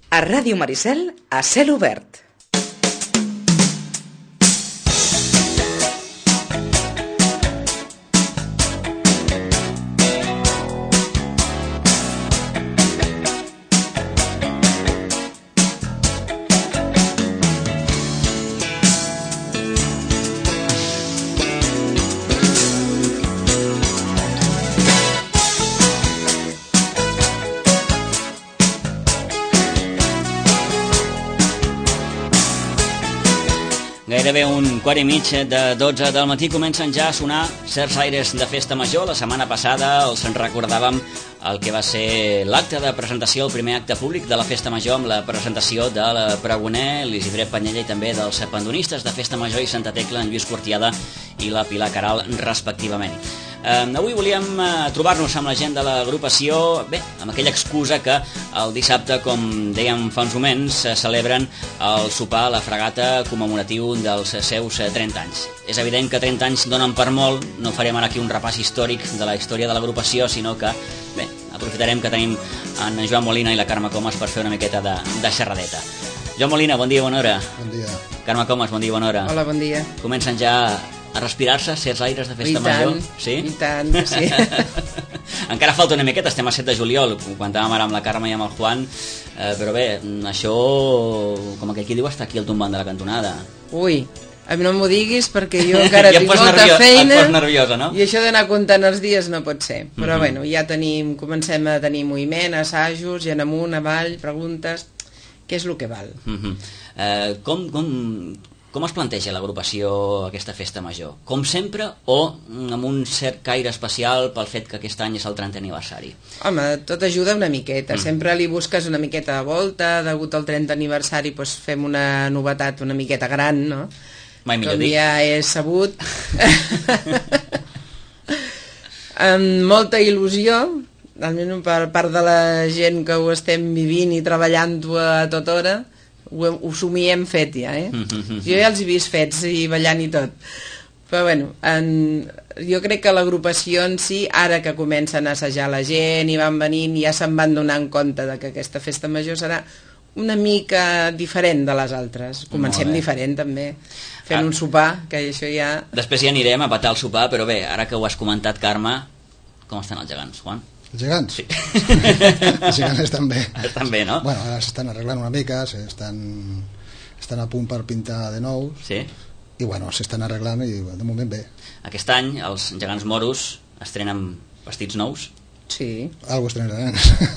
A Ràdio Maricel, a cel obert. Gairebé un quart i mig de 12 del matí comencen ja a sonar certs aires de festa major. La setmana passada els recordàvem el que va ser l'acte de presentació, el primer acte públic de la festa major, amb la presentació de la Pregoner, l'Isidret Panyella i també dels pandonistes de Festa Major i Santa Tecla, en Lluís Cortiada i la Pilar Caral, respectivament. Avui volíem trobar-nos amb la gent de l'agrupació, bé, amb aquella excusa que el dissabte, com dèiem fa uns moments, celebren el sopar a la fregata commemoratiu dels seus 30 anys. És evident que 30 anys donen per molt, no farem ara aquí un repàs històric de la història de l'agrupació, sinó que, bé, aprofitarem que tenim en Joan Molina i la Carme Comas per fer una miqueta de xerradeta. Joan Molina, bon dia, bona hora. Bon dia. Carme Comas, bon dia, bona hora. Hola, bon dia. Comencen ja a respirar-se certs aires de festa major? Sí? I tant, sí. Encara falta una miqueta, estem a 7 de juliol, ho comentàvem ara amb la Carme i amb el Juan, però bé, això, com aquell qui diu, està aquí al tombant de la cantonada. Ui, a mi no m'ho diguis perquè jo encara tinc molta feina. Et pos nerviosa, no? I això d'anar comptant els dies no pot ser. Però bueno, ja comencem a tenir moviment, assajos, gent amunt, avall, preguntes, què és el que val. Com es planteja l'agrupació aquesta festa major? Com sempre o amb un cert caire especial pel fet que aquest any és el 30è aniversari? Home, tot ajuda una miqueta. Sempre li busques una miqueta de volta. Degut al 30è aniversari doncs fem una novetat una miqueta gran, no? Mai millor com dit. Ja és sabut. Amb molta il·lusió, almenys per part de la gent que ho estem vivint i treballant-ho a tota hora, ho somiem fet ja, Jo ja els he vist fets i ballant i tot. Però bueno, jo crec que l'agrupació en si, ara que comencen a assajar la gent i van venint, ja se'n van donant compte de que aquesta festa major serà una mica diferent de les altres. Comencem diferent també, fent un sopar, que això ja... Després ja anirem a patar el sopar, però bé, ara que ho has comentat, Carme, com estan els gegants, Juan? Els gegants? Sí. Els gegants estan bé. Estan bé, no? Bueno, ara s'estan arreglant una mica, estan a punt per pintar de nou. Sí. I bueno, s'estan arreglant i de moment bé. Aquest any els gegants moros estrenen vestits nous. Sí. Algo estrenaran.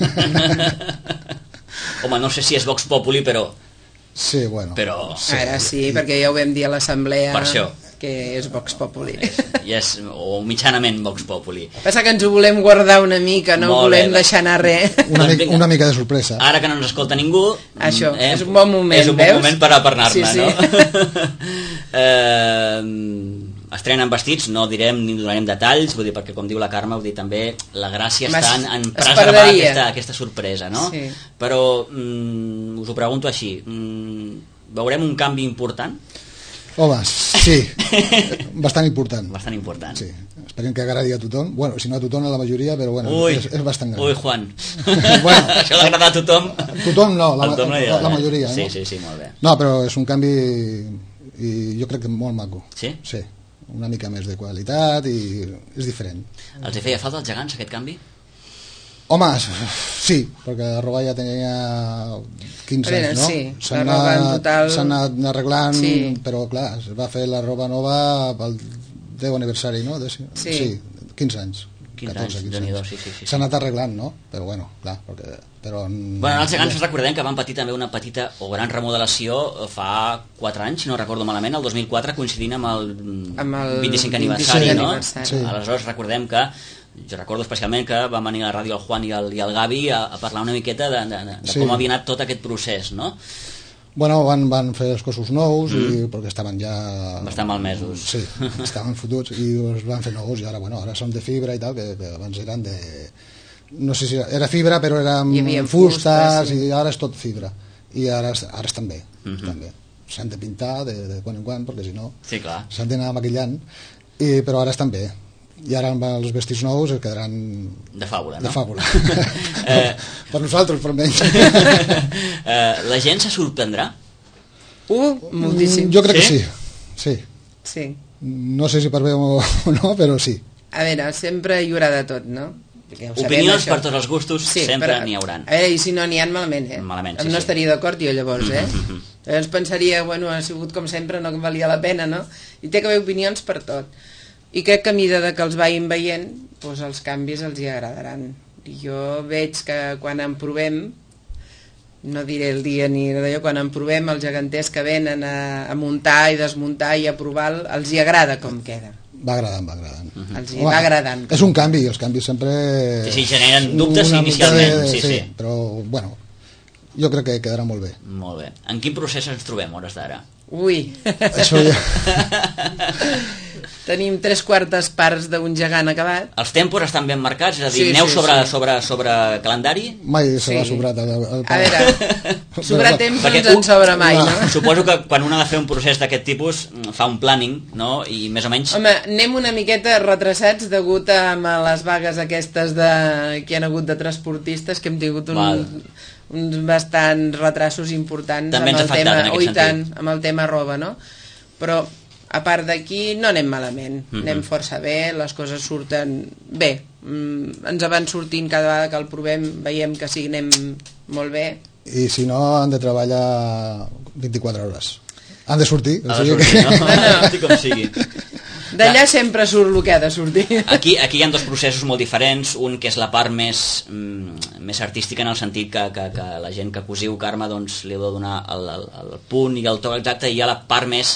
Home, no sé si és Vox Populi, però... Sí, bueno. Però... Sí, ara sí, perquè ja ho vam dir a l'assemblea... Per això. Que és Vox Populi. O mitjanament Vox Populi. Passa que ens ho volem guardar una mica, no volem deixar anar res. Una mica de sorpresa. Ara que no ens escolta ningú... Això, és un bon moment, és un bon moment per anar-ne, sí. no? Estrenen vestits, no direm ni donarem detalls, vull dir, perquè com diu la Carme, vull dir, també la gràcia està en preservar aquesta sorpresa, no? Sí. Però us ho pregunto així, veurem un canvi important? Home, sí, bastant important. Bastant important. Sí, esperem que agradi a tothom. Bueno, si no a tothom, a la majoria, però bueno, és bastant gran. Ui, Juan. Bueno, això d'agradar a tothom... Tothom no, la majoria, no? Sí, molt bé. No, però és un canvi, i jo crec que molt maco. Sí? Sí, una mica més de qualitat i és diferent. Els hi feia falta als gegants, aquest canvi? Home, sí, perquè la roba ja tenia 15 anys, no? Sí, la roba en total... S'han anat arreglant, sí. Però clar, es va fer la roba nova pel 10 aniversari, no? Sí, 15 anys. 15 anys, Déu-n'hi-do, sí. S'ha anat arreglant, no? Però bueno, clar, però... Bueno, els gegants recordem que van patir també una petita o gran remodelació fa 4 anys, si no recordo malament, el 2004, coincidint amb el 25 aniversari, no? Sí. Aleshores recordem que, jo recordo especialment que van venir a la ràdio el Juan i el Gavi a parlar una miqueta de com havia anat tot aquest procés, no? Bueno, van fer els cossos nous perquè estaven ja... Bastant malmesos. Sí, estaven fotuts i els van fer nous i ara són de fibra i tal, que abans eren de... No sé si era fibra, però eren fustes i ara és tot fibra. I ara estan bé, també. S'han de pintar de quan en quan, perquè si no... Sí, clar. S'han d'anar maquillant, però ara estan bé. I ara amb els vestits nous es quedaran... De fàbula, no? De fàbula. Per nosaltres, per menys. La gent se sorprendrà? Moltíssim. Jo crec que sí. Sí. No sé si per bé o no, però sí. A veure, sempre hi haurà de tot, no? Opinions per tots els gustos, sempre n'hi hauran. A veure, i si no n'hi ha, malament, Malament, no estaria d'acord jo llavors, Llavors pensaria, bueno, ha sigut com sempre, no que valia la pena, no? I té que haver opinions per tot. I crec que a mida que els vagin veient, doncs els canvis els hi agradaran. I jo veig que quan en provem, no diré el dia ni d'allò, quan en provem els geganters que venen a muntar i desmuntar i a provar, els hi agrada com queda. Va agradant. Els hi va agradant. És un canvi, els canvis sempre... Sí, generen dubtes inicialment, sí. Però, bueno, jo crec que quedarà molt bé. Molt bé. En quin procés ens trobem, hores d'ara? Ui! Això ja... Tenim 3/4 parts d'un gegant acabat. Els tempos estan ben marcats, és a dir, neu sobre calendari? Mai se l'ha sobrat el a veure, sobrar temps no ens en sobra mai, no? Suposo que quan un ha de fer un procés d'aquest tipus fa un planning, no? I més o menys... Home, anem una miqueta retrasats degut a les vagues aquestes que hi ha hagut de transportistes, que hem tingut uns bastants retrasos importants també ens ha afectat en aquest sentit. Amb el tema roba, no? Però a part d'aquí no anem malament, anem força bé, les coses surten bé, ens van sortint cada vegada que el provem, veiem que sí, anem molt bé. I si no, han de treballar 24 hores. Han de sortir. Ha de sortir, no? Com sigui. D'allà sempre surt el que ha de sortir. Aquí hi ha dos processos molt diferents, un que és la part més artística, en el sentit que la gent que cosiu, Carme, doncs li heu de donar el punt i el to exacte, i hi ha la part més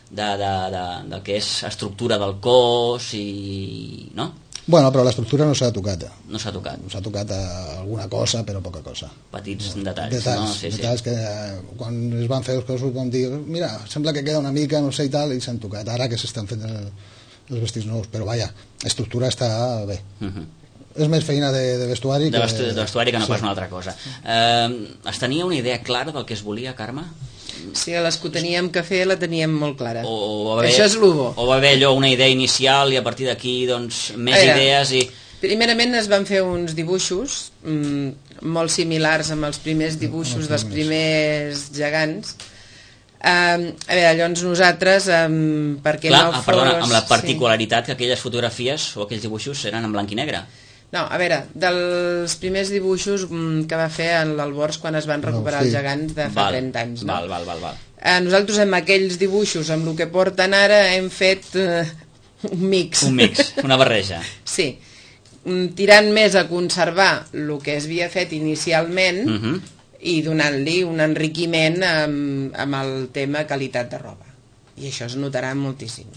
del que és estructura del cos i... no? Bueno, però l'estructura no s'ha tocat. No s'ha tocat. S'ha tocat alguna cosa, però poca cosa. Petits detalls, no? Detalls que quan es van fer els cossos vam dir, mira, sembla que queda una mica, no sé i tal, i s'han tocat. Ara que s'estan fent els vestits nous, però vaja, l'estructura està bé. És més feina de vestuari de vestuari que no pas una altra cosa. Es tenia una idea clara del que es volia, Carme? Sí, les que teníem que fer la teníem molt clara. Això és el bo. O va haver allò una idea inicial i a partir d'aquí doncs més idees i... Primerament es van fer uns dibuixos molt similars amb els primers dibuixos dels primers gegants. A veure, llavors nosaltres perquè clar, no fos... Perdona, amb la particularitat que aquelles fotografies o aquells dibuixos eren en blanc i negre. No, a veure, dels primers dibuixos que va fer l'Albors quan es van recuperar els gegants de fa 30 anys, no? Val. Nosaltres amb aquells dibuixos, amb el que porten ara, hem fet un mix. Un mix, una barreja. Sí, tirant més a conservar el que es havia fet inicialment i donant-li un enriquiment amb el tema qualitat de roba. I això es notarà moltíssim.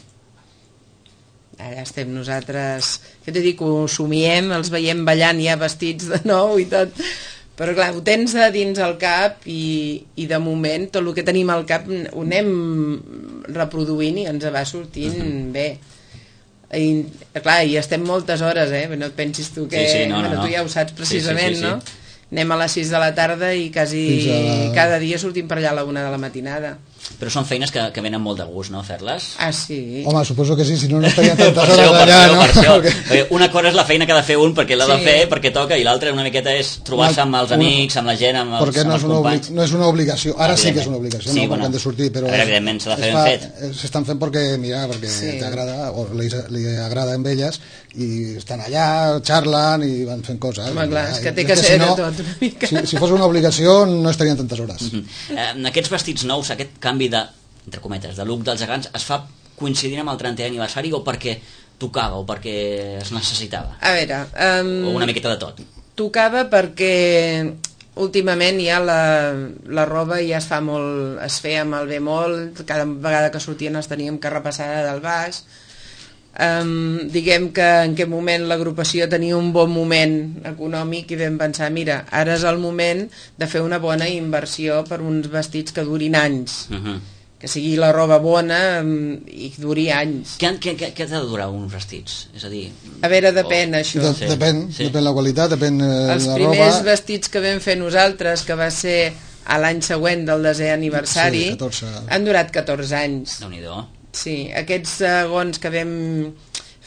Ara estem nosaltres, que t'he dit que ho somiem, els veiem ballant ja vestits de nou i tot, però clar, ho tens a dins el cap i de moment tot el que tenim al cap ho anem reproduint i ens va sortint bé. I clar, hi estem moltes hores, no et pensis tu que... Tu ja ho saps precisament, no? Anem a les 6 de la tarda i quasi cada dia sortim per allà a la 1 de la matinada. Però són feines que venen molt de gust, no, fer-les? Ah, sí? Home, suposo que sí, si no estarien tantes hores allà, no? Per això. Una cosa és la feina que ha de fer un perquè l'ha de fer, perquè toca, i l'altra una miqueta és trobar-se amb els amics, amb la gent, amb els companys. No és una obligació, ara sí que és una obligació, no perquè han de sortir, però... Evidentment, s'ha de fer ben fet. S'estan fent perquè t'agrada, o li agrada amb elles, i estan allà, xarlen i van fent coses. Home, clar, és que té que ser de tot una mica. Si fos una obligació no estarien tantes hores. Aquests vestits nous, aquest canvi de, entre cometes, de look dels gegants es fa coincidint amb el 30è aniversari o perquè tocava o perquè es necessitava? A veure... o una miqueta de tot? Tocava perquè últimament ja la roba ja es feia malbé molt, cada vegada que sortien els teníem que repassar del baix. Diguem que en aquest moment l'agrupació tenia un bon moment econòmic i vam pensar, mira, ara és el moment de fer una bona inversió per uns vestits que durin anys, que sigui la roba bona i duri anys. Què ha de durar uns vestits? És a dir... A veure, depèn això. Depèn la qualitat, depèn la roba. Els primers vestits que vam fer nosaltres, que va ser a l'any següent del 10è aniversari, han durat 14 anys. Déu-n'hi-do. Sí, aquests segons que vam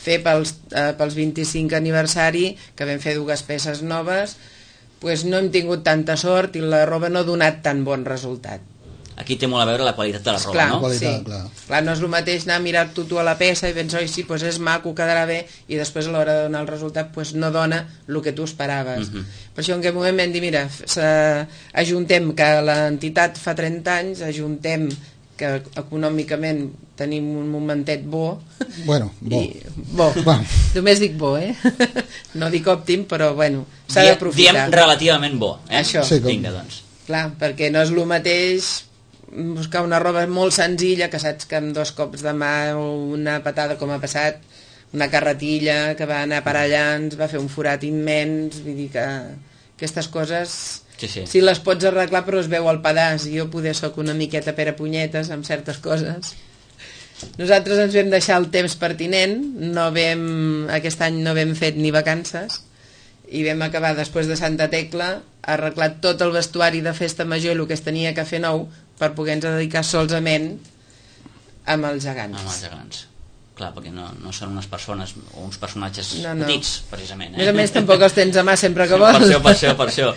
fer pels 25 aniversari, que vam fer 2 peces noves, pues no hem tingut tanta sort i la roba no ha donat tan bon resultat. Aquí té molt a veure la qualitat de la roba, clar, no? Qualitat, sí. clar. Clar, no és el mateix anar a mirar-t'ho tu a la peça i pensar, oi, sí, pues és maco, quedarà bé, i després a l'hora de donar el resultat pues no dona el que tu esperaves. Per això en aquell moment vam dir, mira, ajuntem que l'entitat fa 30 anys, ajuntem que econòmicament tenim un momentet bo. Bueno, bo. Bo. Només dic bo, no dic òptim, però bueno, s'ha d'aprofitar. Diem relativament bo, Això. Sí, vinga, doncs. Clar, perquè no és el mateix buscar una roba molt senzilla, que saps que amb 2 cops de mà o una patada, com ha passat, una carretilla que va anar per allà, ens va fer un forat immens, vull dir que aquestes coses sí, les pots arreglar però es veu al pedaç, i jo poder soc una miqueta pere punyetes amb certes coses. Nosaltres ens vam deixar el temps pertinent, aquest any no vam fet ni vacances, i vam acabar després de Santa Tecla arreglat tot el vestuari de festa major i el que es tenia que fer nou per poder-nos dedicar solament amb els gegants. Amb els gegants. Clar, perquè no són unes persones o uns personatges petits, precisament. A més tampoc els tens a mà sempre que vols. Per això.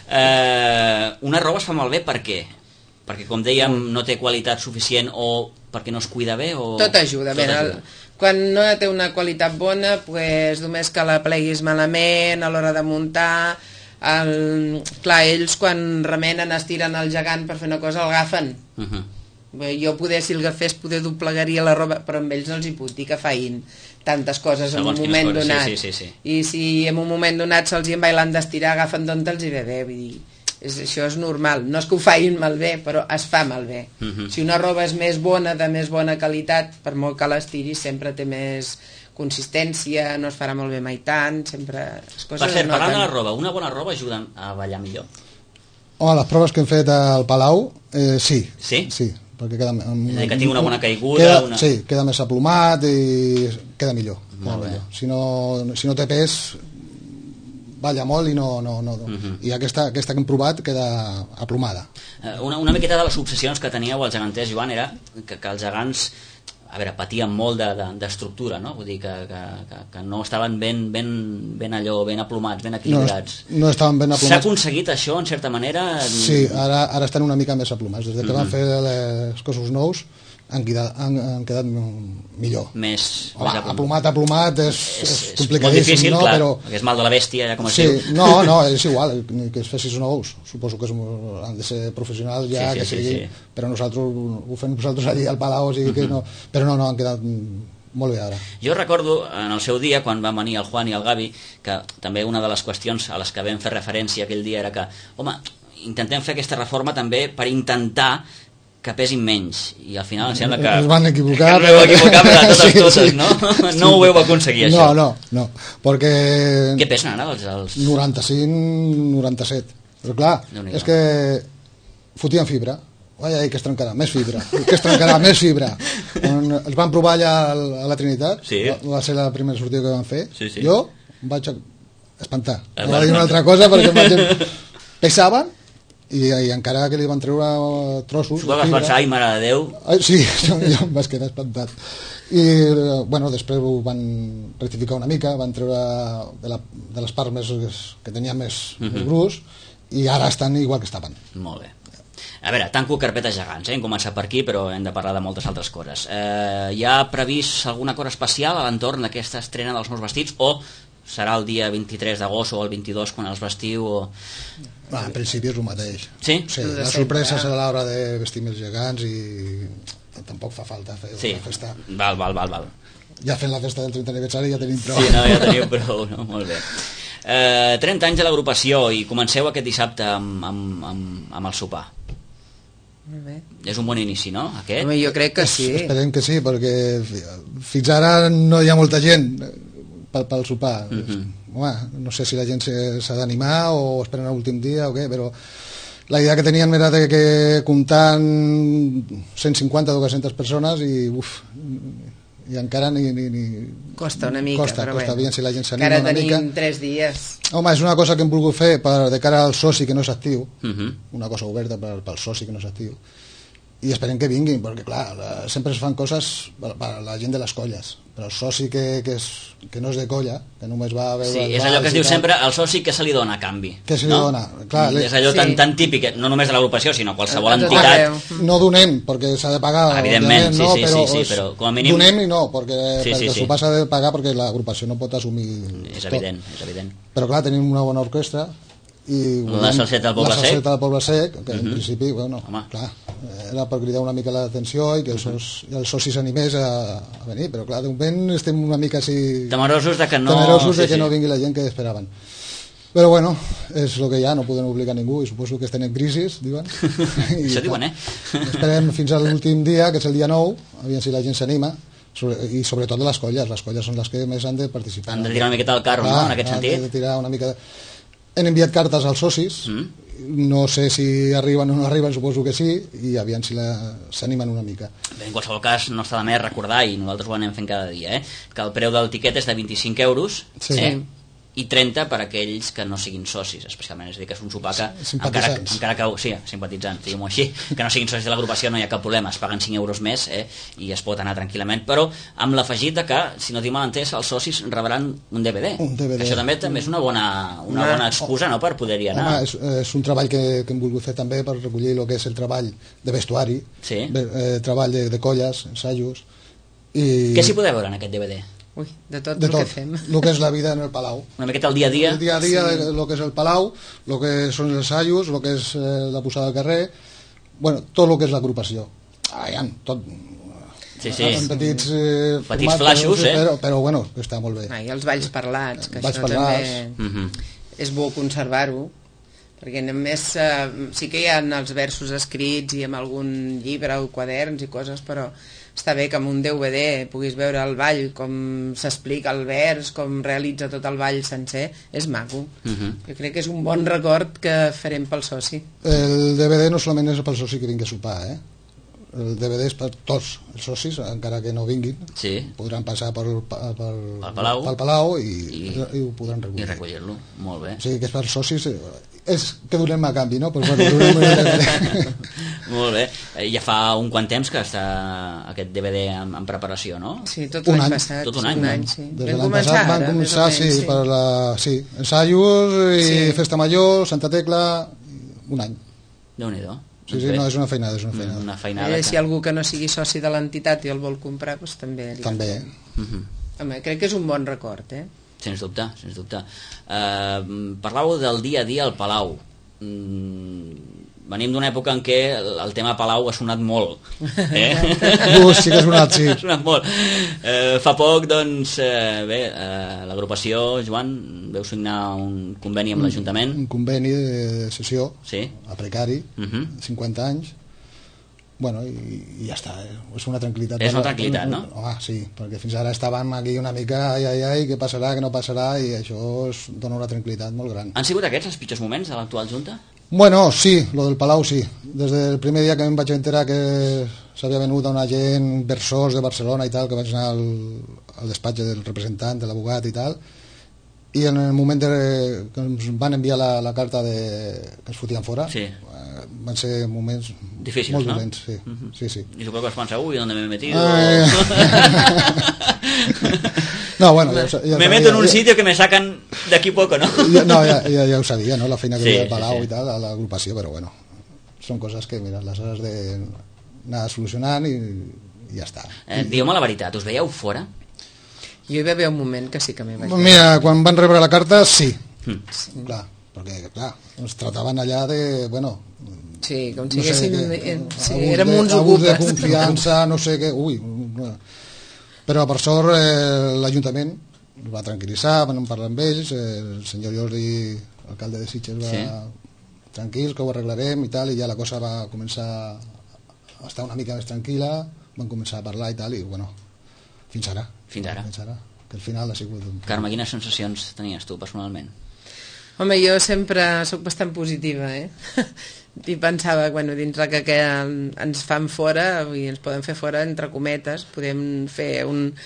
Una roba es fa malbé per què? Perquè, com dèiem, no té qualitat suficient o perquè no es cuida bé? Tot ajuda. Quan no té una qualitat bona, pues, només que la pleguis malament a l'hora de muntar. Clar, ells quan remenen, estiren el gegant per fer una cosa, el agafen. Jo si el agafés poder doblegaria la roba, però amb ells no els hi puc dir que feien tantes coses en un moment donat. I si en un moment donat se'ls hi envailant d'estirar, agafen d'on els hi ve bé. Vull dir, això és normal. No és que ho facin malbé, però es fa malbé. Si una roba és més bona, de més bona qualitat, per molt que l'estiris, sempre té més consistència, no es farà molt bé mai tant, sempre les coses per cert, parlant de la roba, una bona roba ajuda a ballar millor? Home, les proves que hem fet al Palau, sí. Sí? Sí, perquè queda... És a dir, que tinc una bona caiguda... Sí, queda més aplomat i queda millor. Si no té pes, balla molt i no... I aquesta que hem provat queda aplomada. Una miqueta de les obsessions que teníeu els geganters, Joan, era que els gegants patien molt d'estructura, no? Vull dir que no estaven ben aplomats, ben equilibrats. No estaven ben aplomats. S'ha aconseguit això, en certa manera? Sí, ara estan una mica més aplomats. Des que van fer els cossos nous han quedat millor. Més aplomat és complicadíssim. Molt difícil, no? clar, Però... perquè és mal de la bèstia, ja com es diu. Sí, no, és igual, que es fessis nous. Suposo que han de ser professionals ja, sí. Però nosaltres ho fem allí al Palau, o sigui que no... Però no, han quedat molt bé ara. Jo recordo en el seu dia, quan van venir el Juan i el Gavi, que també una de les qüestions a les que vam fer referència aquell dia era que, home, intentem fer aquesta reforma també per intentar que pesin menys, i al final em sembla que es van equivocar, però totes, no? No ho heu aconseguit, això. No, perquè... Què pesen ara els... 95, 97. Però clar, és que fotien fibra. Ai, que es trencarà, més fibra. Els van provar allà a la Trinitat, va ser la primera sortida que van fer. Jo em vaig espantar. No va dir una altra cosa perquè pesaven i encara que li van treure trossos. Tu vas pensar, ai, mare de Déu. Sí, jo em vaig quedar espantat. I després ho van rectificar una mica, van treure de les parts que tenien més gruix, i ara estan igual que estaven. Molt bé. A veure, tanco carpetes gegants, hem començat per aquí, però hem de parlar de moltes altres coses. Hi ha previst alguna cosa especial a l'entorn d'aquesta estrena dels nous vestits, o serà el dia 23 d'agost o el 22 quan els vestiu? En principi és el mateix. Sí? La sorpresa serà a l'hora de vestir els gegants i tampoc fa falta fer una festa. Val. Ja fent la festa del 30 aniversari ja tenim prou. Sí, ja tenim prou, no? Molt bé. 30 anys de l'agrupació i comenceu aquest dissabte amb el sopar. Molt bé. És un bon inici, no, aquest? Home, jo crec que sí. Esperem que sí, perquè fins ara no hi ha molta gent pel sopar. Home, no sé si la gent s'ha d'animar o esperen l'últim dia o què, però la idea que teníem era que comptant 150 o 200 persones i encara ni... Costa una mica, costa bien si la gent s'anima una mica. Encara tenim 3 dies. Home, és una cosa que hem volgut fer de cara al soci que no és actiu, una cosa oberta pel soci que no és actiu, i esperem que vinguin, perquè clar, sempre es fan coses per a la gent de les colles, però el soci que no és de colla, que només va a veure... Sí, és allò que es diu sempre, el soci que se li dona a canvi. Que se li dona, clar. És allò tan típic, no només de l'agrupació, sinó qualsevol entitat. No donem, perquè s'ha de pagar. Evidentment, sí, però com a mínim... Donem i no, perquè s'ho passa de pagar perquè l'agrupació no pot assumir... És evident, és evident. Però clar, tenim una bona orquestra, i la Salseta del Poble Sec, que en principi, bueno, clar, era per cridar una mica l'atenció i que els socis s'animés a venir, però clar, de moment estem una mica així... Temerosos de que no... no vingui la gent que esperaven. Però bueno, és el que hi ha, no podem obligar ningú, i suposo que estem en crisi, diuen. Això diuen, Esperem fins a l'últim dia, que és el dia 9, aviam si la gent s'anima, i sobretot les colles són les que més han de participar. Han de tirar una miqueta al carro, no?, en aquest sentit. Han de tirar una mica... Hem enviat cartes als socis, no sé si arriben o no arriben, suposo que sí, i aviam si s'animen una mica. Bé, en qualsevol cas, no està de més recordar, i nosaltres ho anem fent cada dia, que el preu del tiquet és de 25 euros, i 30 per a aquells que no siguin socis, especialment, és a dir, que és un sopar que encara que sí, simpatitzants, diguem-ho així, que no siguin socis de l'agrupació no hi ha cap problema, es paguen 5 euros més i es pot anar tranquil·lament, però amb l'afegit que, si no tinc mal entès, els socis rebran un DVD. Això també és una bona excusa, no?, per poder-hi anar. Home, és un treball que hem volgut fer també per recollir el que és el treball de vestuari, treball de colles, ensajos... Què s'hi podeu veure en aquest DVD? Ui, de tot el que fem. El que és la vida en el Palau. Una miqueta el dia a dia. El dia a dia, el que és el Palau, el que són els assajos, el que és la posada al carrer, bueno, tot el que és l'agrupació. Tot... En petits flaixos, però bueno, està molt bé. I els balls parlats, que això també és bo conservar-ho, perquè només sí que hi ha els versos escrits i amb algun llibre o quaderns i coses, però està bé que amb un DVD puguis veure el ball, com s'explica el vers, com realitza tot el ball sencer, és maco. Jo crec que és un bon record que farem pel soci. El DVD no solament és pel soci que vingui a sopar, el DVD és per tots els socis, encara que no vinguin, podran passar pel Palau i ho podran recollir. I recollir-lo, molt bé. O sigui que és per socis, és que donem a canvi, no? Pues bueno, donem el DVD. Molt bé. Ja fa un quant temps que està aquest DVD en preparació, no? Sí, tot l'any passat. Tot un any, sí. Des de l'any passat van començar, ensajos i Festa Major, Santa Tecla, un any. Déu-n'hi-do. Sí, no, és una feinada, Una feinada si algú que no sigui soci de l'entitat i el vol comprar, doncs també. Home, crec que és un bon record, Sens dubte, sens dubte. Parlàveu del dia a dia al Palau. Venim d'una època en què el tema Palau ha sonat molt. Sí que ha sonat, sí. Ha sonat molt. Fa poc, doncs, l'agrupació, Joan, veu signar un conveni amb l'Ajuntament. Un conveni de sessió a precari, 50 anys. Bueno, i ja està, és una tranquil·litat. És una tranquil·litat, no? Home, sí, perquè fins ara estàvem aquí una mica, què passarà, què no passarà, i això dona una tranquil·litat molt gran. Han sigut aquests els pitjors moments de l'actual Junta? Bueno, sí, lo del Palau sí. Des del primer dia que em vaig enterar que s'havia venut una gent, inversors de Barcelona i tal, que vaig anar al despatx del representant, de l'abogat i tal, i en el moment que ens van enviar la carta que ens fotien fora, van ser moments difícils, molt dolents, sí. I suposo que vas pensar, uy, ¿dónde me he metido? No, bueno, me meto en un sitio que me sacan de aquí poco, ¿no? No, ja ho sabia, no? La feina que feia el Palau i tal, a l'agrupació, però bueno, són coses que, mira, les has d'anar solucionant i ja està. Digueu-me la veritat, us veieu fora? Jo hi va haver un moment que sí que m'hi vaig veure. Mira, quan van rebre la carta, sí. Clar, perquè, clar, ens trataven allà de, bueno... Sí, com si haguéssim... érem uns ocupes. Abús de confiança, no sé què... Ui, però per sort l'Ajuntament va tranquil·litzar, van parlar amb ells, el senyor Jordi, alcalde de Sitges, va tranquils, que ho arreglarem i tal, i ja la cosa va començar a estar una mica més tranquil·la, van començar a parlar i tal, i bueno, fins ara. Fins ara, que al final ha sigut... Carme, quines sensacions tenies tu personalment? Home, jo sempre sóc bastant positiva, i pensava, bueno, dintre que ens fan fora, i ens poden fer fora, entre cometes, podem fer un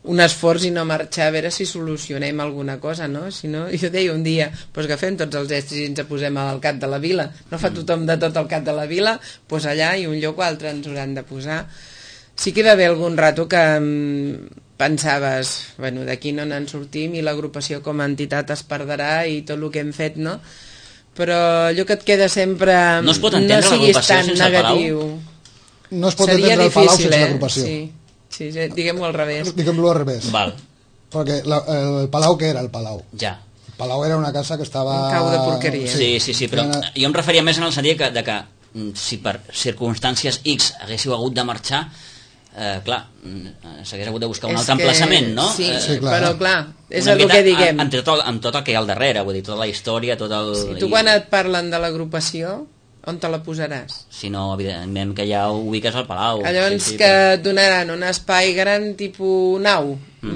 un esforç i no marxar a veure si solucionem alguna cosa, no? Si no, jo deia un dia, doncs agafem tots els estris i ens posem al cap de la vila. No fa tothom de tot al cap de la vila, doncs allà i un lloc o altre ens hauran de posar. Sí que hi va haver algun rato que pensaves, bueno, d'aquí no n'en sortim i l'agrupació com a entitat es perdrà i tot el que hem fet, no? Però allò que et queda sempre no es pot entendre l'agrupació sense el Palau? No es pot entendre el Palau sense l'agrupació. Sí, diguem-ho al revés. Diguem-lo al revés. Val. Perquè el Palau, què era el Palau? Ja. El Palau era una casa que estava... Un cau de porqueria. Sí, però jo em referia més en el sentit que si per circumstàncies X haguéssiu hagut de marxar, clar, s'hagués hagut de buscar un altre emplaçament, no? Sí, clar. Però clar, és el que diguem. Amb tot el que hi ha al darrere, vull dir, tota la història, tot el... Sí, tu quan et parlen de l'agrupació, on te la posaràs? Si no, evidentment que ja ho ubiques al Palau. Llavors que et donaran un espai gran tipus nau,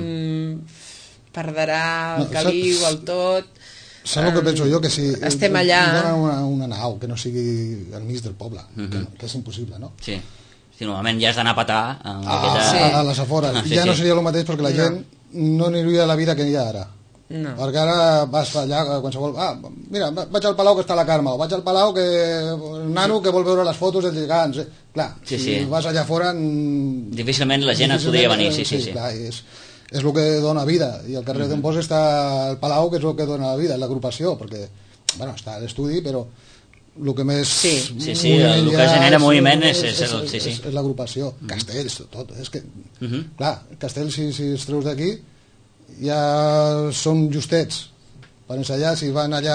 perdrà el caliu, el tot... Saps el que penso jo? Que si estem allà... donen una nau que no sigui al mig del poble, que és impossible, no? Sí. Si normalment ja has d'anar a petar a les afores. Ja no seria el mateix perquè la gent no aniria a la vida que hi ha ara. No. Perquè ara vas allà qualsevol... mira, vaig al Palau que està la Carme, o vaig al Palau que el nano que vol veure les fotos dels gegants. Clar, si vas allà fora... Difícilment la gent et podria venir, sí. Clar, és el que dona vida, i al carrer d'en Pos està el Palau, que és el que dona vida, l'agrupació, perquè, bueno, està a l'estudi, però el que més el que genera moviment és l'agrupació. Castells, tot, és que clar, Castells, si els treus d'aquí ja són justets per ensaiar, si van allà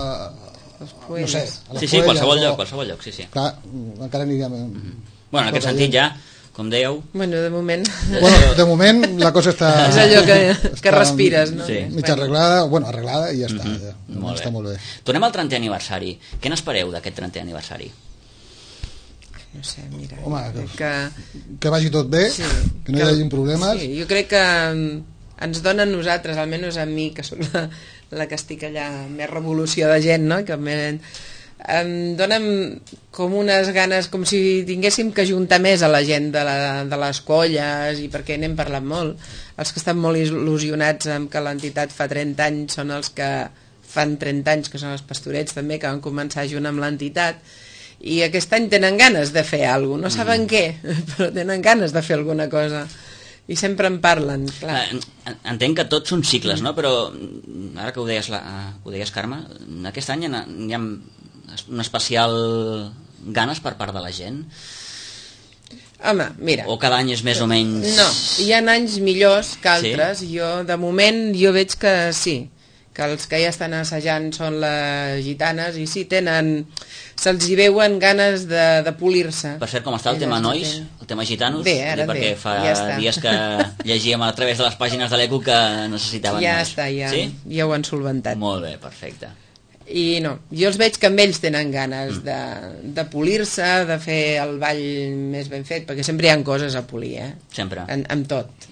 no sé, a les qualsevol lloc, sí. Clar, encara aniríem bueno, en aquest sentit ja, com dèieu... Bueno, de moment la cosa està... és allò que respires, no? Sí. Mitja arreglada i ja està. Està molt bé. Tornem al 30è aniversari. Què n'espereu d'aquest 30è aniversari? No sé, mira... Home, que vagi tot bé, que no hi hagi problemes. Sí, jo crec que ens donen nosaltres, almenys a mi, que soc la que estic allà, més revolució de gent, no? Que em donen com unes ganes, com si tinguéssim que ajuntar més a la gent de les colles, i perquè n'hem parlat molt. Els que estan molt il·lusionats amb que l'entitat fa 30 anys són els que fan 30 anys, que són els pastorets també, que van començar junt amb l'entitat, i aquest any tenen ganes de fer alguna cosa, no saben què, però tenen ganes de fer alguna cosa. I sempre en parlen, clar. Entenc que tots són cicles, no? Però ara que ho deies, Carme, aquest any hi ha un especial ganes per part de la gent? Home, mira... O cada any és més o menys... No, hi ha anys millors que altres. Sí? De moment, jo veig que sí, que els que ja estan assajant són les gitanes, i sí, se'ls hi veuen ganes de polir-se. Per cert, com està el tema nois, el tema gitanos? Bé, ara bé, perquè fa dies que llegíem a través de les pàgines de l'ECO que necessitaven ja nois. Està, ja ho han solventat. Molt bé, perfecte. I no, jo els veig que amb ells tenen ganes de polir-se, de fer el ball més ben fet, perquè sempre hi ha coses a polir, Sempre. Amb tot.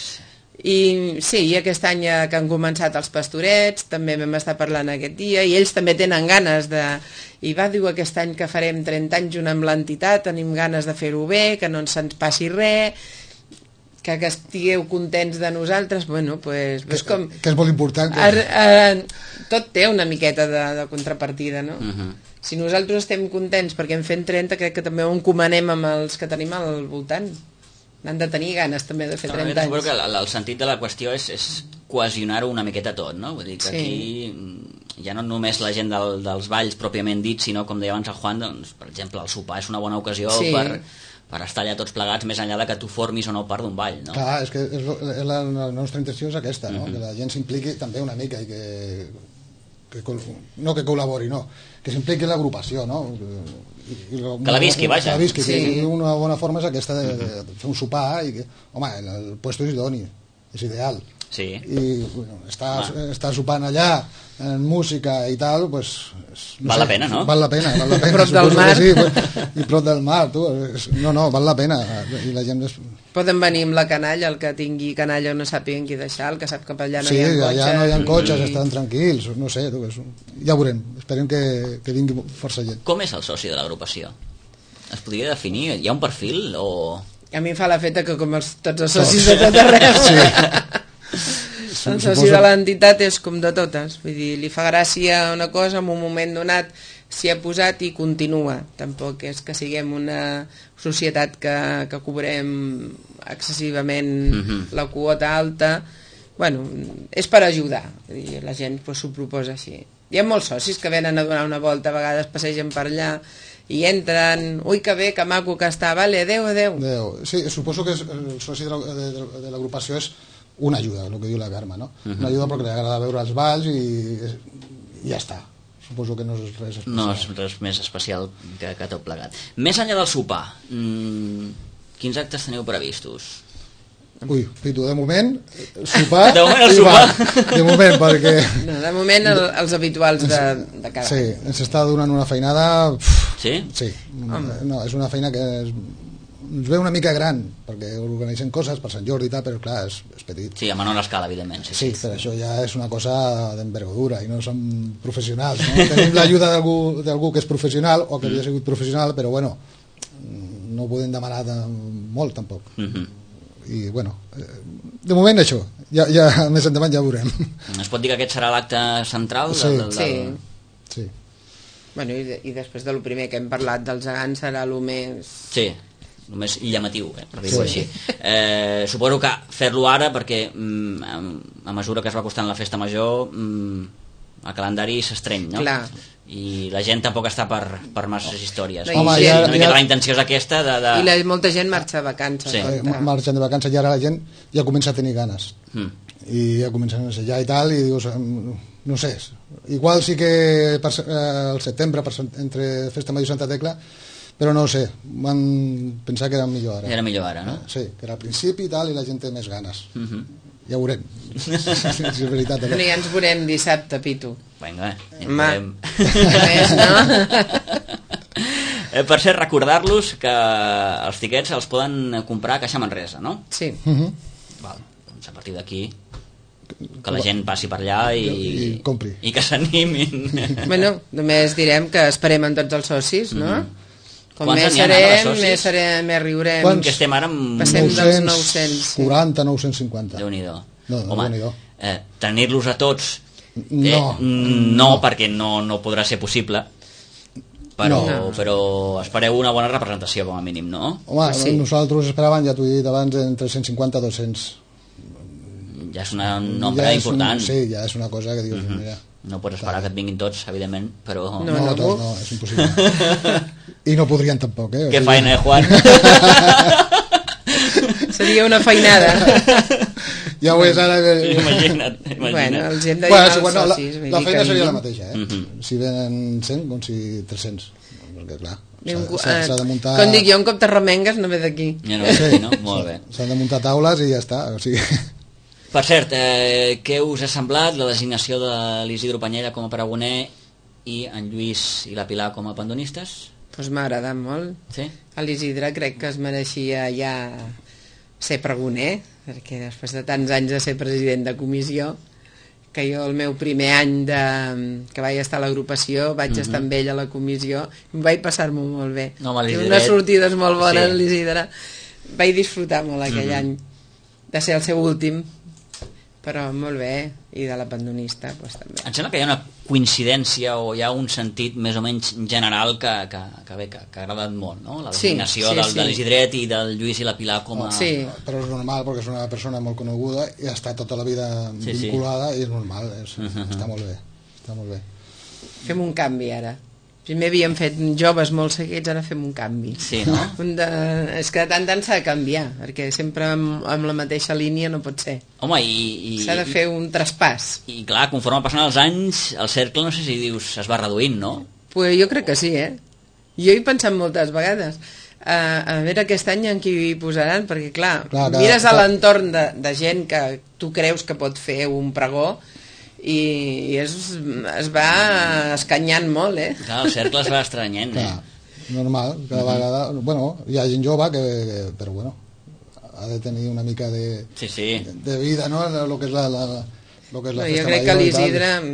I sí, i aquest any que han començat els pastorets, també vam estar parlant aquest dia, i ells també tenen ganes de... I diu aquest any que farem 30 anys junt amb l'entitat, tenim ganes de fer-ho bé, que no se'ns passi res, que estigueu contents de nosaltres, bueno, pues com... Que és molt important. Tot té una miqueta de contrapartida, no? Si nosaltres estem contents perquè en fem 30, crec que també ho encomanem amb els que tenim al voltant. Han de tenir ganes també de fer 30 anys. Suposo que el sentit de la qüestió és cohesionar-ho una miqueta tot, no? Vull dir que aquí ja no només la gent dels balls pròpiament dit, sinó, com deia abans el Juan, doncs, per exemple, el sopar és una bona ocasió per estar allà tots plegats, més enllà de que tu formis o no part d'un ball, no? Clar, és que la nostra intenció és aquesta, no? Que la gent s'impliqui també una mica i no que col·labori, no, que s'impliqui en l'agrupació, no? Que la visqui, vaja. Que la visqui, que una bona forma és aquesta de fer un sopar i que, home, el puesto és idoni, és ideal. Sí. I bueno, estar sopant allà en música i tal, pues, val la pena, no? Val la pena. Prop del mar. Sí, i prop del mar, tu. No, val la pena. I la gent... Poden venir amb la canalla, el que tingui canalla o no sàpiguen qui deixar, el que sap que per allà no hi ha cotxes. Sí, allà no hi ha cotxes, estan tranquils, no sé, tu, ja ho veurem. Esperem que vingui força gent. Com és el soci de l'agrupació? Es podria definir? Hi ha un perfil o...? A mi em fa l'efecte que com tots els socis de tot arreu. El soci de l'entitat és com de totes. Vull dir, li fa gràcia una cosa en un moment donat, s'hi ha posat i continua. Tampoc és que siguem una societat que cobrem excessivament la quota alta. Bueno, és per ajudar. I la gent s'ho proposa així. Hi ha molts socis que venen a donar una volta, a vegades passegen per allà i entren, ui que bé, que maco que està, vale, adeu. Sí, suposo que el soci de l'agrupació és una ajuda, el que diu la Carme, no? Una ajuda perquè li agrada veure els balls i ja està. Suposo que no és res especial. No és res més especial que tot plegat. Més enllà del sopar, quins actes teniu previstos? Ui, Pitu, de moment, sopar de moment el sopar. De moment, perquè... No, de moment els habituals de cada Sí, ens està donant una feinada... Sí? Sí. No, és una feina que ens ve una mica gran, perquè organitzem coses per Sant Jordi i tal, però clar, és petit. Sí, a menor escala, evidentment. Sí, però això ja és una cosa d'envergadura i no som professionals, no? Tenim l'ajuda d'algú que és professional o que havia sigut professional, però bueno, no podem demanar molt tampoc. I bueno, de moment això, ja més endavant ja ho veurem. Es pot dir que aquest serà l'acte central? Sí. Bueno, i després de lo primer que hem parlat dels gegants serà el més... Sí, el més llamatiu, per dir-ho així. Suposo que fer-lo ara, perquè a mesura que es va costant la festa major, el calendari s'estreny, no? Clar. I la gent tampoc està per masses històries. Home, la intenció és aquesta I molta gent marxa de vacances. Sí. Marxen de vacances i ara la gent ja comença a tenir ganes. I ja comencen a assajar i tal, i dius, no sé, igual sí que al setembre, entre Festa Major i Santa Tecla, però no ho sé, van pensar que era millor ara. Era millor ara, no? Sí, que era al principi i tal, i la gent té més ganes. Ja ho veurem. Si és veritat. Bueno, ja ens veurem dissabte, Pitu. Vinga, ja ens veurem. Més, no? Per cert, recordar-los que els tiquets els poden comprar a Caixa Manresa, no? Sí. Val, doncs a partir d'aquí que la gent passi per allà i compri. I que s'animin. Bueno, només direm que esperem amb tots els socis, no? Com Quants més n'hi ha ara de serem, socis? més riurem. Quants? Que estem ara amb... Passem dels 900. 940, 950. Déu-n'hi-do. No, home, Déu-n'hi-do. tenir-los a tots no, perquè no podrà ser possible, però espereu una bona representació com a mínim, no? Home, sí. Nosaltres esperàvem, ja t'ho he dit abans, entre 150 i 200. Ja és un nombre important. Sí, ja és una cosa que dius, mira... No pots esperar que et vinguin tots, evidentment, però... No, és impossible. I no podrien tampoc, eh? Què feina, Juan? Seria una feinada. Ja ho és ara... Imagina't. Bueno, els hem de dir als socis. La feina seria la mateixa, si venen 100 com si 300. Perquè, clar, s'ha de muntar... Com dic jo, un cop te remengues no ve d'aquí. Ja no ve d'aquí, no? Molt bé. S'han de muntar taules i ja està, o sigui... Per cert, què us ha semblat la designació de l'Isidro Panyella com a pregoner i en Lluís i la Pilar com a pandonistes? Doncs m'ha agradat molt. Sí? L'Isidre crec que es mereixia ja ser pregoner, perquè després de tants anys de ser president de comissió, que jo el meu primer any que vaig estar a l'agrupació vaig estar amb ell a la comissió i vaig passar-m'ho molt bé. No, unes sortides molt bones, l'Isidre. Vaig disfrutar molt aquell any de ser el seu últim, però molt bé, i de la pandonista doncs, també. Em sembla que hi ha una coincidència o hi ha un sentit més o menys general que ha agradat molt, no? La designació de l'Isidret i del Lluís i la Pilar com a... Sí. Però és normal, perquè és una persona molt coneguda i ha estat tota la vida vinculada i és normal, està molt bé. Està molt bé. Fem un canvi ara. Primer havíem fet joves molt seguits, ara fem un canvi. Sí, no? És que de tant en tant s'ha de canviar, perquè sempre amb la mateixa línia no pot ser. Home, s'ha de fer un traspàs. I clar, conforme passen els anys, el cercle, no sé si dius, es va reduint, no? Pues jo crec que sí, Jo he pensat moltes vegades. A veure aquest any en qui hi posaran, perquè clar mires a l'entorn de gent que tu creus que pot fer un pregó, i es va escanyant molt, Clar, el cercle es va estranyant, normal, cada vegada... Bueno, hi ha gent jove però bueno, ha de tenir una mica de vida, no? Lo que és la festa major. Jo crec que l'Isidre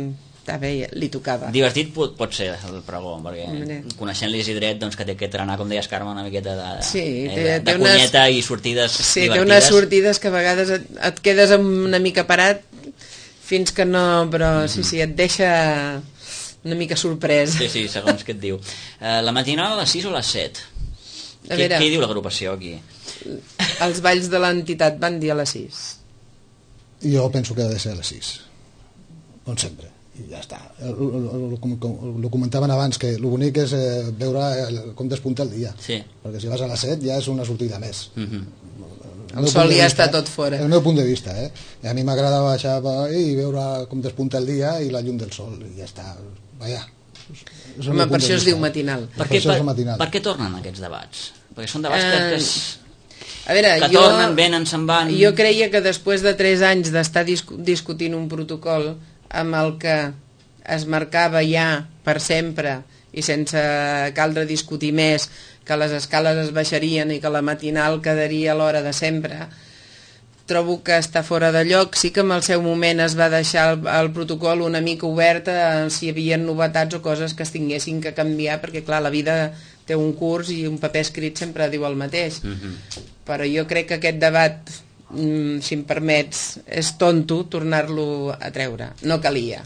està bé, li tocava. Divertit pot ser el pregó, perquè coneixent l'Isidret, doncs, que té aquest trenar, com deies, Carme, una miqueta de cunyeta i sortides divertides. Sí, té unes sortides que a vegades et quedes una mica parat fins que no, però sí, et deixa una mica sorprès. Sí, segons què et diu. La matinal a les 6 o a les 7? Què hi diu l'agrupació aquí? Els balls de l'entitat van dir a les 6. Jo penso que ha de ser a les 6, com sempre, i ja està. Ho comentaven abans, que el bonic és veure com despunta el dia, perquè si vas a les 7 ja és una sortida més. El sol ja està tot fora. El meu punt de vista, a mi m'agrada baixar i veure com despunta el dia i la llum del sol, i ja està. Vaja, home, per això es diu matinal. Per què tornen aquests debats? Perquè són debats que tornen, venen, se'n van. Jo creia que després de 3 anys d'estar discutint un protocol amb el que es marcava ja per sempre i sense caldre discutir més que les escales es baixarien i que la matinal quedaria a l'hora de sempre, trobo que està fora de lloc. Sí que en el seu moment es va deixar el protocol una mica obert si hi havia novetats o coses que es tinguessin que canviar, perquè clar, la vida té un curs i un paper escrit sempre diu el mateix. Però jo crec que aquest debat, si em permets, és tonto tornar-lo a treure. No calia.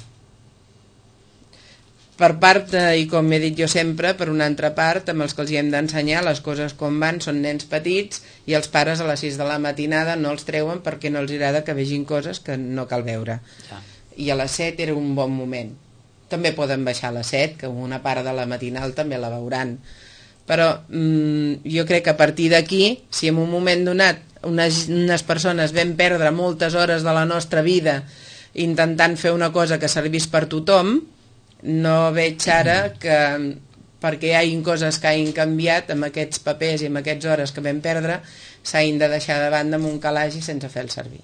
Per part, i com he dit jo sempre, per una altra part, amb els que els hi hem d'ensenyar les coses com van, són nens petits i els pares a les 6 de la matinada no els treuen perquè no els agrada que vegin coses que no cal veure. I a les 7 era un bon moment. També poden baixar a les 7, que una part de la matinal també la veuran. Però jo crec que a partir d'aquí, si en un moment donat unes persones vam perdre moltes hores de la nostra vida intentant fer una cosa que servís per tothom, no veig ara que perquè hi hagin coses que hagin canviat amb aquests papers i amb aquestes hores que vam perdre s'hagin de deixar de banda amb un calaix i sense fer el servir.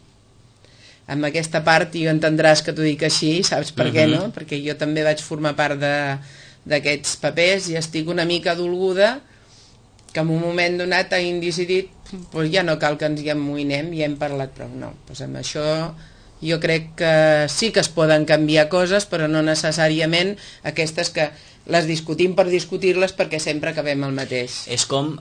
Amb aquesta part jo entendràs que t'ho dic així, saps per què, no? Perquè jo també vaig formar part d'aquests papers i estic una mica dolguda que en un moment donat hagin decidit pues ja no cal que ens hi amoïnem, ja hem parlat prou. No, doncs amb això jo crec que sí que es poden canviar coses, però no necessàriament aquestes que les discutim per discutir-les perquè sempre acabem el mateix. És com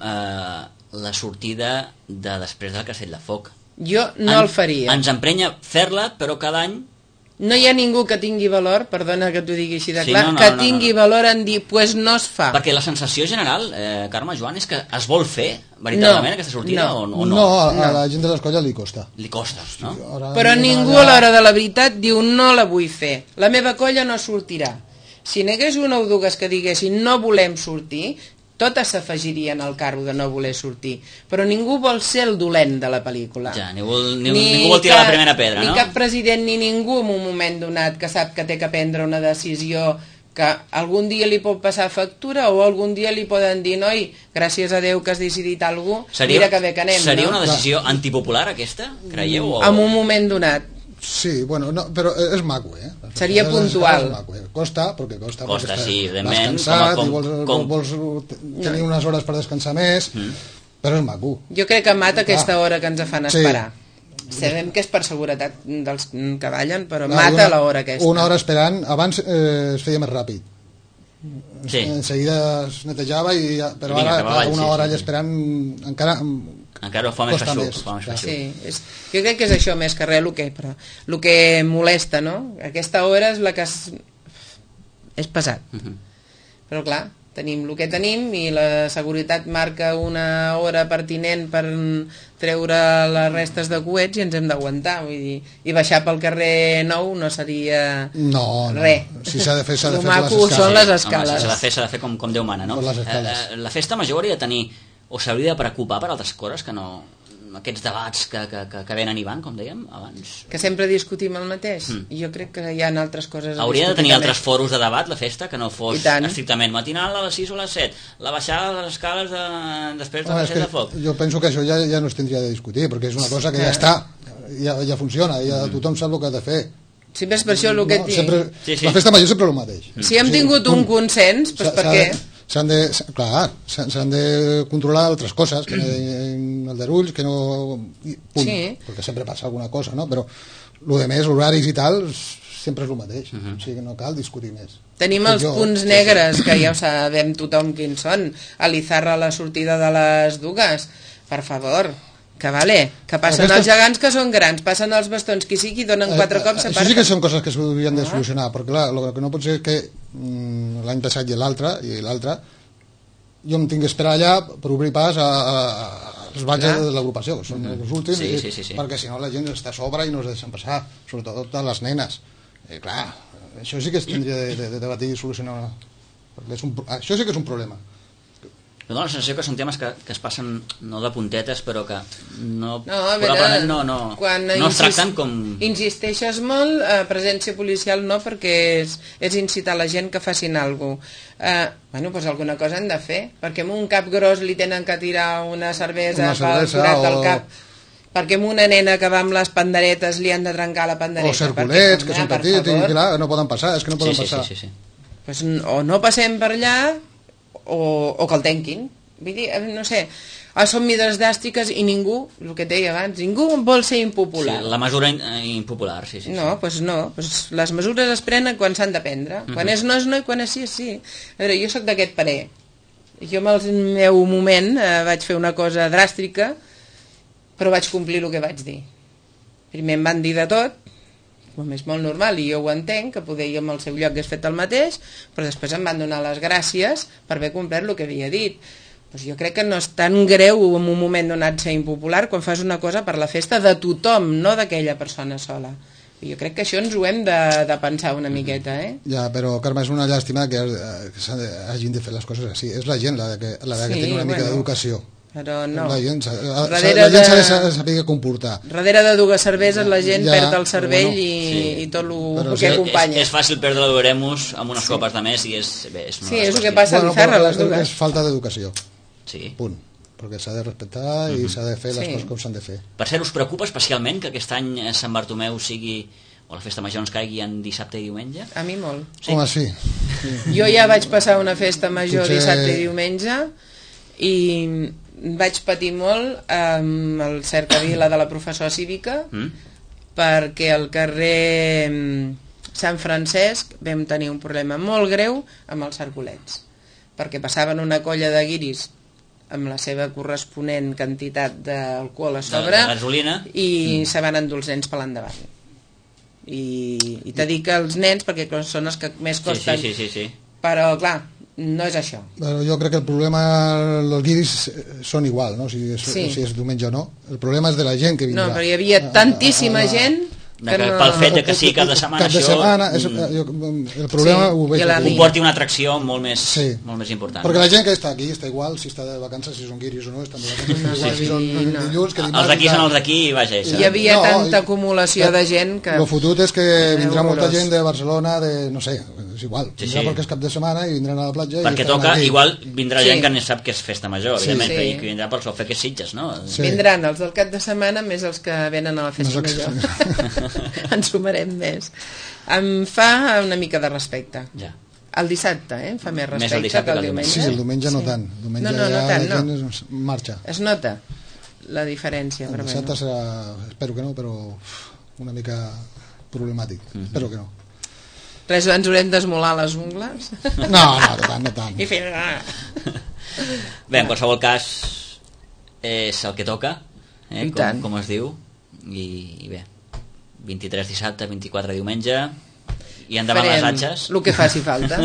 la sortida de després del Castell de Foc. Jo no el faria. Ens emprenya fer-la, però cada any... No hi ha ningú que tingui valor, perdona que t'ho digui així de clar, que tingui valor en dir, pues no es fa. Perquè la sensació general, Carme, Joan, és que es vol fer veritablement aquesta sortida o no? No, a la gent de l'escola li costa. Li costa, no? Però ningú a l'hora de la veritat diu no la vull fer, la meva colla no sortirà. Si n'hi hagués una o dues que diguessin no volem sortir, totes s'afegirien al carro de no voler sortir, però ningú vol ser el dolent de la pel·lícula. Ja, ningú vol tirar la primera pedra, no? Ni cap president ni ningú en un moment donat que sap que té que prendre una decisió que algun dia li pot passar factura o algun dia li poden dir, noi, gràcies a Déu que has decidit alguna cosa, mira que bé que anem. Seria una decisió antipopular aquesta, creieu? En un moment donat. Sí, bueno, no, però és maco, Seria puntual. Costa, perquè costa. Costa, sí, evidentment. Vas cansat i vols tenir unes hores per descansar més, però és maco. Jo crec que mata aquesta hora que ens fan esperar. Sabem que és per seguretat dels que ballen, però mata l'hora aquesta. Una hora esperant, abans es feia més ràpid. En seguida es netejava, però ara una hora allà esperant encara fa més feixuc. Sí, jo crec que és això més que res el que molesta, no? Aquesta hora és la que és pesat. Però clar, tenim el que tenim i la seguretat marca una hora pertinent per treure les restes de coets i ens hem d'aguantar, vull dir, i baixar pel carrer Nou no seria res. Si s'ha de fer, s'ha de fer les escales. Són les escales. S'ha de fer com Déu mana, no? La festa major hauria de tenir, o s'hauria de preocupar per altres coses que no... aquests debats que venen i van, com dèiem abans. Que sempre discutim el mateix. Jo crec que hi ha altres coses a hauria de tenir altres foros de debat, la festa, que no fos estrictament matinal a les 6 o a les 7, la baixada de les escales després del Castell de Foc. Jo penso que això ja no es tindria de discutir, perquè és una cosa que ja està, ja funciona, ja tothom sap el que ha de fer. Sí, és per això el que et dic. La festa major sempre el mateix. Si hem tingut un consens, doncs per què? S'han de controlar altres coses, que no aldarulls, que no... perquè sempre passa alguna cosa, no? Però el de més, horaris i tal, sempre és el mateix, o sigui que no cal discutir més. Tenim els punts negres, que ja ho sabem tothom quins són. A l'Izarra, a la sortida de les dues, per favor, que vale, que passen els gegants que són grans, passen els bastons qui sigui, donen 4 cops, això sí que són coses que s'haurien de solucionar, perquè clar, el que no pot ser és que l'any passat i l'altre jo em tinc que esperar allà per obrir pas als balls de l'agrupació, que són els últims, perquè si no la gent està a sobre i no es deixen passar, sobretot a les nenes. I clar, això sí que es tindria de debatir i solucionar, perquè això sí que és un problema. Dóna la sensació que són temes que es passen no de puntetes, però que probablement no es tracten com... Insisteixes molt, presència policial no, perquè és incitar la gent que facin alguna cosa. Doncs alguna cosa han de fer, perquè amb un cap gros li tenen que tirar una cervesa pel forat del cap, perquè amb una nena que va amb les panderetes li han de trencar la pandereta. O cerculets, que són petits i clar, no poden passar, és que no poden passar. Pues, o no passem per allà, o que el tanquin. Vull dir, no sé, són mesures dràstiques i ningú, el que et deia abans, ningú vol ser impopular. Sí, la mesura impopular, sí. No, doncs no, les mesures es prenen quan s'han de prendre. Quan és no i quan és sí és sí. A veure, jo sóc d'aquest parer. Jo en el meu moment vaig fer una cosa dràstica, però vaig complir el que vaig dir. Primer em van dir de tot, com és molt normal, i jo ho entenc, que poder jo en el seu lloc hagués fet el mateix, però després em van donar les gràcies per haver complert el que havia dit. Doncs jo crec que no és tan greu en un moment donat ser impopular quan fas una cosa per la festa de tothom, no d'aquella persona sola. I jo crec que això ens ho hem de pensar una miqueta, Ja, però Carme, és una llàstima que hagin de fer les coses així. És la gent la que té una mica d'educació. Però no. La gent s'ha de saber comportar. Darrere de dues cerveses la gent perd el cervell i tot el que acompanya. És fàcil perdre l'oremus amb unes copes de més i és el que passa a l'Izarra, les dues. És falta d'educació. Sí. Punt. Perquè s'ha de respectar i s'ha de fer les coses com s'han de fer. Per cert, us preocupa especialment que aquest any Sant Bartomeu sigui, o la festa major ens caigui en dissabte i diumenge? A mi molt. Home, sí. Jo ja vaig passar una festa major dissabte i diumenge i vaig patir molt amb el cercavila de la professora cívica perquè al carrer Sant Francesc vam tenir un problema molt greu amb els cerculets, perquè passaven una colla de guiris amb la seva corresponent quantitat d'alcohol a sobre de gasolina i se van endur els nens per l'endavant. I t'he dit que els nens, perquè són els que més costen, però clar, no és això. Bueno, jo crec que el problema dels guiris són igual, no? Si és diumenge o no. El problema és de la gent que vindrà. No, però hi havia tantíssima gent que pel fet que sí, cada setmana el problema ho veig comporti una atracció molt més important. Perquè la gent que està aquí està igual, si està de vacances, si són guiris o no, estan de vacances, si són dilluns, que els d'aquí són els d'aquí i vaja. Hi havia tanta acumulació de gent que... El fotut és que vindrà molta gent de Barcelona, no sé, és igual, vindrà perquè és cap de setmana i vindran a la platja. Perquè toca, igual vindrà gent que no sap que és festa major, evidentment, i que vindrà pel sol fet que és Sitges, no? Vindran els del cap de setmana més els que venen a la festa major. Ens sumarem més. Em fa una mica de respecte. El dissabte, em fa més respecte que el diumenge. Sí, el diumenge no tant. No tant, no. Marxa. Es nota la diferència. El dissabte serà, espero que no, però una mica problemàtic. Espero que no. Res, ens haurem d'esmolar les ungles? No tant. I fer... Bé, en qualsevol cas és el que toca, com es diu, i bé, 23 dissabte, 24 diumenge i endavant les atxes. El que faci falta.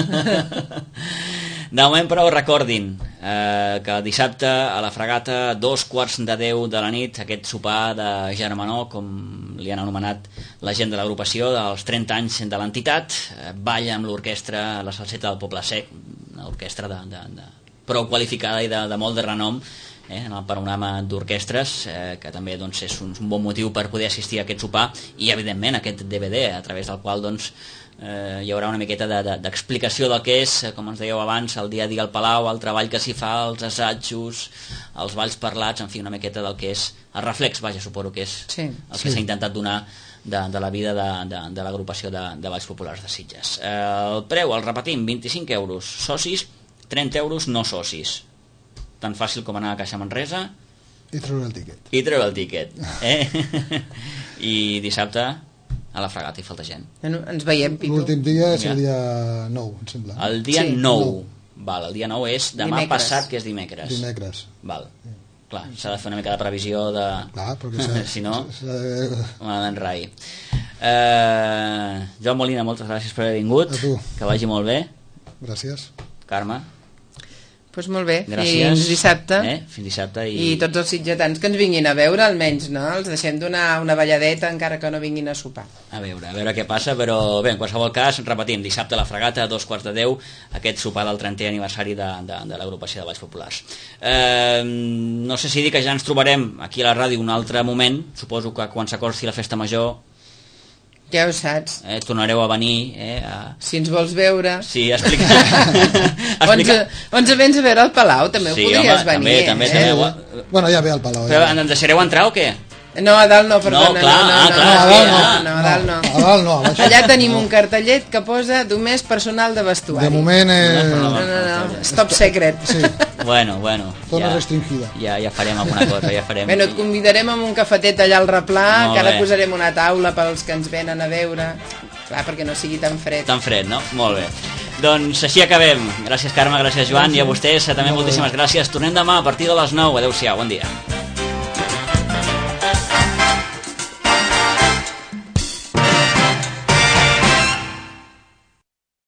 De moment, però, recordin que dissabte a la Fragata, 9:45 de la nit, aquest sopar de germanor, com li han anomenat la gent de l'agrupació dels 30 anys de l'entitat, balla amb l'orquestra La Salseta del Poble Sec, una orquestra prou qualificada i de molt de renom en el panorama d'orquestres, que també és un bon motiu per poder assistir a aquest sopar i evidentment aquest DVD a través del qual hi haurà una miqueta d'explicació del que és, com ens dèieu abans, el dia a dia al Palau, el treball que s'hi fa, els assajos, els balls parlats, en fi, una miqueta del que és el reflex, suposo que és el que s'ha intentat donar de la vida de l'agrupació de Balls Populars de Sitges. El preu, el repetim, 25 euros socis, 30 euros no socis. Tan fàcil com anar a Caixa Manresa i treure el tiquet I dissabte a la Fragata hi falta gent. Ens veiem, Pico. L'últim dia és el dia 9, em sembla. El dia 9. Val, el dia 9 és demà passat, que és dimecres. Dimecres. Val. Clar, s'ha de fer una mica de previsió de... Clar, perquè si no, m'ha d'anar rai. Joan Molina, moltes gràcies per haver vingut. A tu. Que vagi molt bé. Gràcies. Carme. Doncs molt bé, gràcies. Fins dissabte. Fins dissabte. I tots els sitgetans que ens vinguin a veure, almenys, no? Els deixem donar una balladeta encara que no vinguin a sopar. A veure què passa, però bé, en qualsevol cas, repetim, dissabte a la Fragata, a 2:15, aquest sopar del 30è aniversari de l'agrupació de Balls Populars. No sé si dir que ja ens trobarem aquí a la ràdio un altre moment, suposo que quan s'acosti la festa major ja ho saps. Tornareu a venir si ens vols veure. Sí, explicar. 11 vens a veure al Palau, també ho podries venir. També. Bueno, ja ve al Palau. Però ens deixareu entrar o què? No, a dalt no, perdona. No, a dalt no. A dalt no. Allà tenim un cartellet que posa només personal de vestuari. De moment no, stop secret. Sí. Bueno. Zona restringida. Ja farem alguna cosa, ja farem. Bueno, et convidarem amb un cafetet allà al replà, que ara posarem una taula pels que ens venen a veure. Clar, perquè no sigui tan fred. Tan fred, no? Molt bé. Doncs així acabem. Gràcies, Carme, gràcies, Joan, i a vostès també moltíssimes gràcies. Tornem demà a partir de les 9. Adéu-siau, bon dia.